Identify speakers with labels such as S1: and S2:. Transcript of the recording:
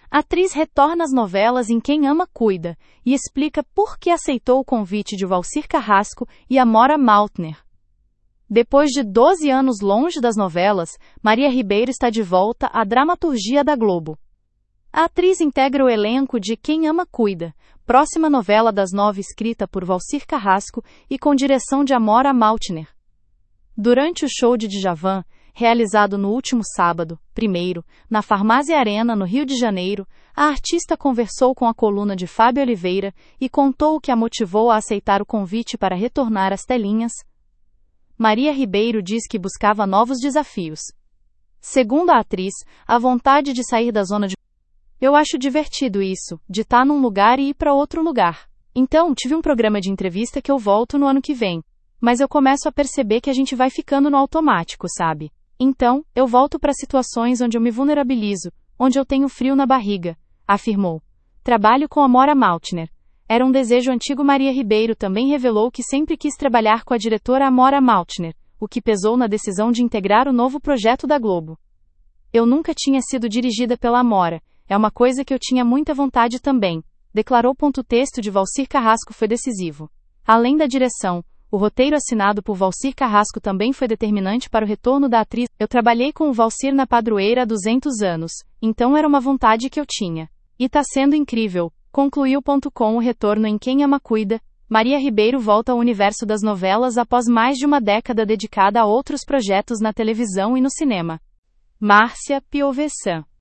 S1: A atriz retorna às novelas em Quem Ama Cuida e explica por que aceitou o convite de Valcir Carrasco e Amora Maltner. Depois de 12 anos longe das novelas, Maria Ribeiro está de volta à dramaturgia da Globo. A atriz integra o elenco de Quem Ama Cuida, próxima novela das 9 escrita por Valcir Carrasco e com direção de Amora Maltner. Durante o show de Djavan, realizado no último sábado, 1º, na Farmácia Arena, no Rio de Janeiro, a artista conversou com a coluna de Fábio Oliveira e contou o que a motivou a aceitar o convite para retornar às telinhas. Maria Ribeiro diz que buscava novos desafios. Segundo a atriz, a vontade de sair da zona de... Eu acho divertido isso, de estar num lugar e ir para outro lugar. Então, tive um programa de entrevista que eu volto no ano que vem. Mas eu começo a perceber que a gente vai ficando no automático, sabe? Então, eu volto para situações onde eu me vulnerabilizo, onde eu tenho frio na barriga, afirmou. Trabalho com Amora Maltner. Era um desejo antigo. Maria Ribeiro também revelou que sempre quis trabalhar com a diretora Amora Maltner, o que pesou na decisão de integrar o novo projeto da Globo. Eu nunca tinha sido dirigida pela Amora, é uma coisa que eu tinha muita vontade também, declarou. O texto de Valcir Carrasco foi decisivo. Além da direção, o roteiro assinado por Valcir Carrasco também foi determinante para o retorno da atriz. Eu trabalhei com o Valcir na Padroeira há 200 anos, então era uma vontade que eu tinha. E tá sendo incrível, concluiu. Com o retorno em Quem Ama Cuida, Maria Ribeiro volta ao universo das novelas após mais de uma década dedicada a outros projetos na televisão e no cinema. Márcia Piovesan.